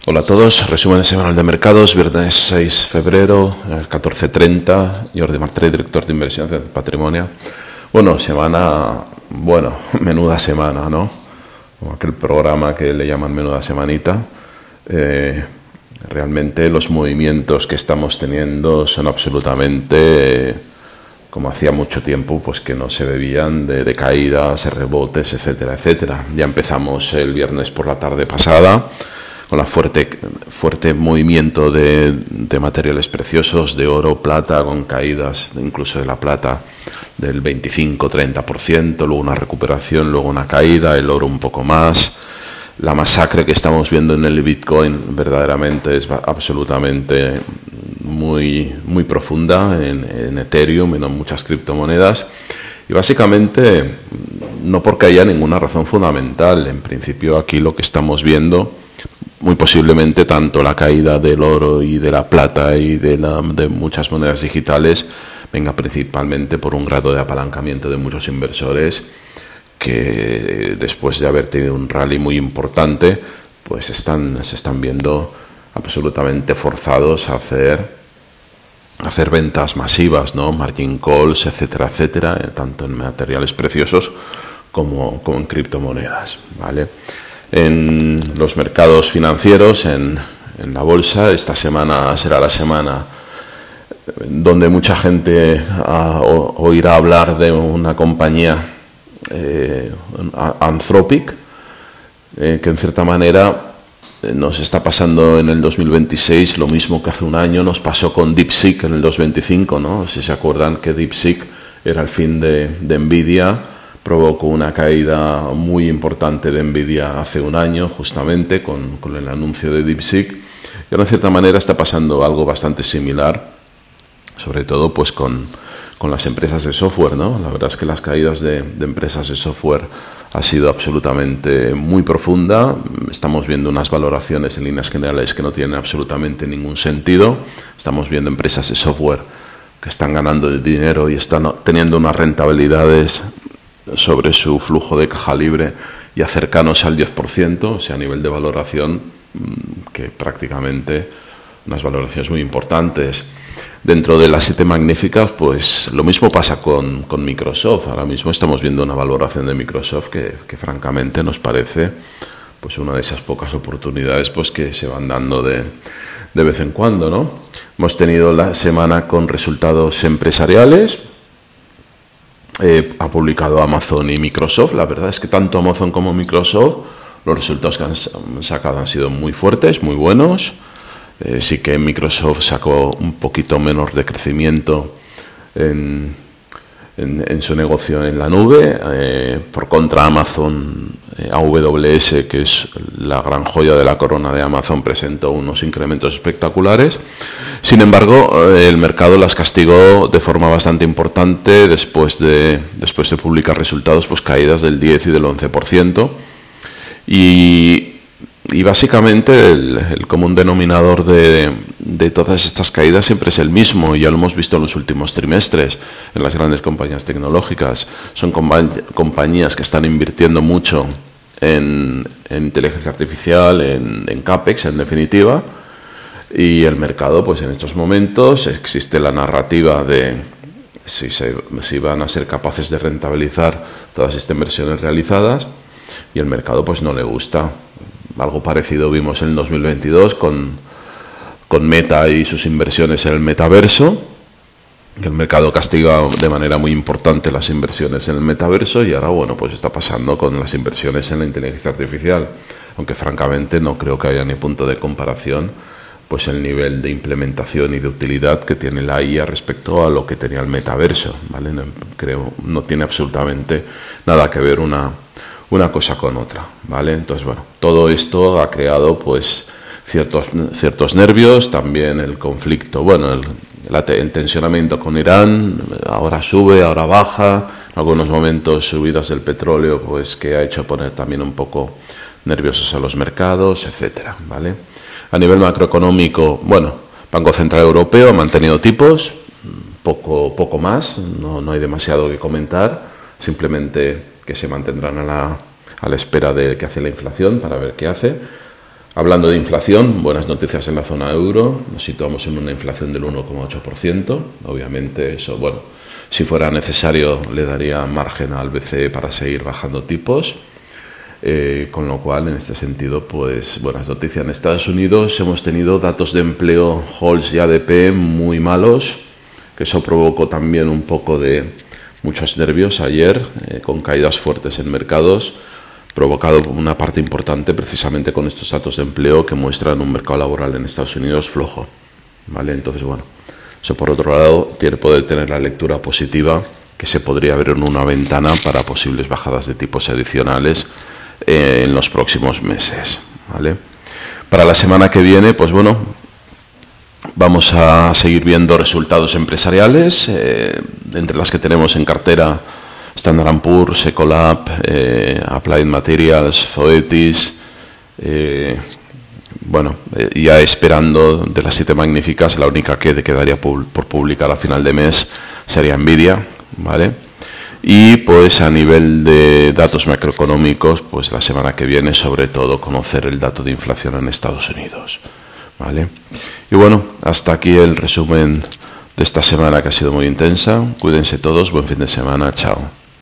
Hola a todos, resumen semanal de mercados, viernes 6 de febrero, 14:30, Jordi Martí, director de inversión de Patrimonio. Menuda semana, ¿no? Como aquel programa que le llaman menuda semanita. Realmente los movimientos que estamos teniendo son absolutamente, como hacía mucho tiempo, pues que no se bebían de caídas, rebotes, etcétera, etcétera. Ya empezamos el viernes por la tarde pasada con la fuerte movimiento de materiales preciosos, de oro, plata, con caídas incluso de la plata del 25-30%, luego una recuperación, luego una caída, el oro un poco más. La masacre que estamos viendo en el Bitcoin verdaderamente es absolutamente muy profunda en Ethereum y en muchas criptomonedas. Y básicamente no porque haya ninguna razón fundamental. En principio aquí lo que estamos viendo, muy posiblemente tanto la caída del oro y de la plata y de muchas monedas digitales venga principalmente por un grado de apalancamiento de muchos inversores que después de haber tenido un rally muy importante, pues se están viendo absolutamente forzados a hacer ventas masivas, ¿no? Margin calls, etcétera, etcétera, tanto en materiales preciosos como en criptomonedas, ¿vale? En los mercados financieros, en la bolsa, esta semana será la semana donde mucha gente oirá hablar de una compañía, Anthropic, que en cierta manera nos está pasando en el 2026 lo mismo que hace un año nos pasó con DeepSeek en el 2025, ¿no? Si se acuerdan que DeepSeek era el fin de Nvidia, provocó una caída muy importante de Nvidia hace un año, justamente con el anuncio de DeepSeek. Y ahora, en cierta manera, está pasando algo bastante similar, sobre todo pues con las empresas de software, ¿no? La verdad es que las caídas de empresas de software ha sido absolutamente muy profunda. Estamos viendo unas valoraciones en líneas generales que no tienen absolutamente ningún sentido. Estamos viendo empresas de software que están ganando dinero y están teniendo unas rentabilidades sobre su flujo de caja libre ya cercanos al 10%, o sea, a nivel de valoración, que prácticamente unas valoraciones muy importantes. Dentro de las 7 magníficas, pues lo mismo pasa con Microsoft. Ahora mismo estamos viendo una valoración de Microsoft que francamente nos parece pues una de esas pocas oportunidades pues que se van dando de vez en cuando, ¿no? Hemos tenido la semana con resultados empresariales. Ha publicado Amazon y Microsoft. La verdad es que tanto Amazon como Microsoft, los resultados que han sacado han sido muy fuertes, muy buenos. Sí que Microsoft sacó un poquito menos de crecimiento en su negocio en la nube. Por contra, Amazon, AWS, que es la gran joya de la corona de Amazon, presentó unos incrementos espectaculares. Sin embargo, el mercado las castigó de forma bastante importante después de publicar resultados, pues caídas del 10 y del 11%. Y básicamente el común denominador de todas estas caídas siempre es el mismo. Ya lo hemos visto en los últimos trimestres en las grandes compañías tecnológicas. Son compañías que están invirtiendo mucho en inteligencia artificial, en CAPEX, en definitiva. Y el mercado, pues en estos momentos existe la narrativa de si van a ser capaces de rentabilizar todas estas inversiones realizadas, y el mercado pues no le gusta. Algo parecido vimos en 2022 con Meta y sus inversiones en el metaverso. El mercado castiga de manera muy importante las inversiones en el metaverso, y ahora, bueno, pues está pasando con las inversiones en la inteligencia artificial. Aunque francamente no creo que haya ni punto de comparación pues el nivel de implementación y de utilidad que tiene la IA respecto a lo que tenía el metaverso, ¿vale? No tiene absolutamente nada que ver una cosa con otra, ¿vale? Entonces, bueno, todo esto ha creado pues ciertos nervios, también el conflicto, bueno, el tensionamiento con Irán, ahora sube, ahora baja, en algunos momentos subidas del petróleo, pues que ha hecho poner también un poco nerviosos a los mercados, etcétera, ¿vale? A nivel macroeconómico, bueno, Banco Central Europeo ha mantenido tipos, poco más, no hay demasiado que comentar, simplemente que se mantendrán a la espera de qué hace la inflación para ver qué hace. Hablando de inflación, buenas noticias en la zona euro. Nos situamos en una inflación del 1,8%. Obviamente eso, bueno, si fuera necesario le daría margen al BCE para seguir bajando tipos. Con lo cual, en este sentido, pues buenas noticias. En Estados Unidos hemos tenido datos de empleo, JOLTS y ADP muy malos, que eso provocó también un poco de muchos nervios ayer, con caídas fuertes en mercados, provocado una parte importante precisamente con estos datos de empleo que muestran un mercado laboral en Estados Unidos flojo, ¿vale? Entonces, bueno, eso por otro lado puede tener la lectura positiva que se podría ver en una ventana para posibles bajadas de tipos adicionales en los próximos meses, ¿vale? Para la semana que viene, pues bueno, vamos a seguir viendo resultados empresariales, entre las que tenemos en cartera Standard & Poor's, Ecolab, Applied Materials, Zoetis, ya esperando de las 7 magníficas, la única que quedaría por publicar a final de mes sería Nvidia, ¿vale? Y pues a nivel de datos macroeconómicos, pues la semana que viene sobre todo conocer el dato de inflación en Estados Unidos, ¿vale? Y bueno, hasta aquí el resumen de esta semana que ha sido muy intensa. Cuídense todos, buen fin de semana, chao.